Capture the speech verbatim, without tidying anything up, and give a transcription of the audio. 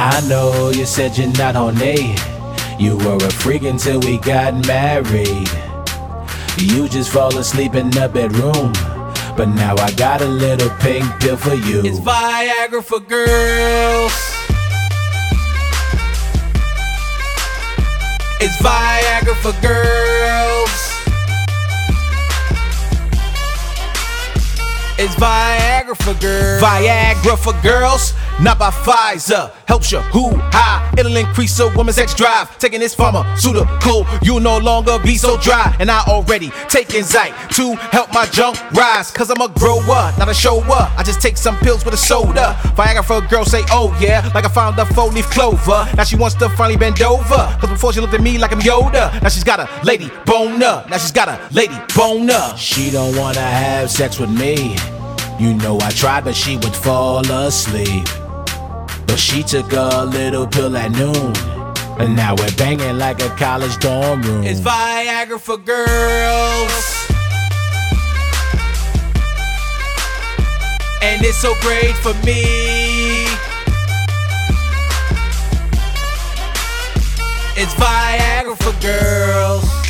I know you said you're not horny. You were a freak until we got married. You just fall asleep in the bedroom, but now I got a little pink pill for you. It's Viagra for girls. It's Viagra for girls. It's Viagra for girls. Viagra for girls, not by Pfizer. Helps you hoo-ha. It'll increase a woman's sex drive. Taking this pharmaceutical, you'll no longer be so dry. And I already taking Zyte to help my junk rise. Cause I'm a grower, not a shower. I just take some pills with a soda. Viagra for girls, say oh yeah, like I found a four-leaf clover. Now she wants to finally bend over. Cause before she looked at me like I'm Yoda. Now she's got a lady boner. Now she's got a lady boner. She don't wanna have sex with me. You know I tried, but she would fall asleep. But she took a little pill at noon, and now we're banging like a college dorm room. It's Viagra for girls, and it's so great for me. It's Viagra for girls.